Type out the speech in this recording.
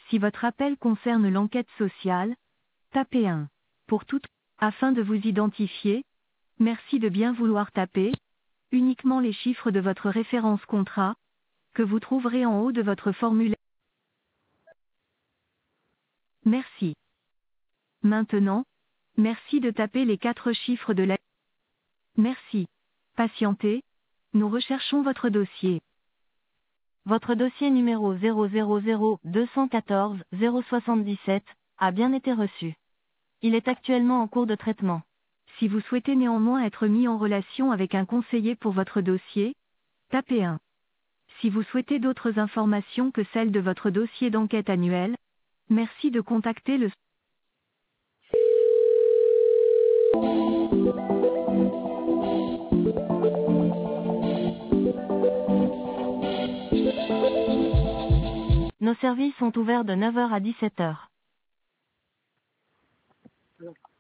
Si votre appel concerne l'enquête sociale, tapez 1. Pour toute, afin de vous identifier, merci de bien vouloir taper uniquement les chiffres de votre référence contrat, que vous trouverez en haut de votre formulaire. Merci. Maintenant, merci de taper les 4 chiffres de la... Merci. Patientez, nous recherchons votre dossier. Votre dossier numéro 000 214 077 a bien été reçu. Il est actuellement en cours de traitement. Si vous souhaitez néanmoins être mis en relation avec un conseiller pour votre dossier, tapez 1. Si vous souhaitez d'autres informations que celles de votre dossier d'enquête annuel, merci de contacter le... Nos services sont ouverts de 9 heures à 17 heures.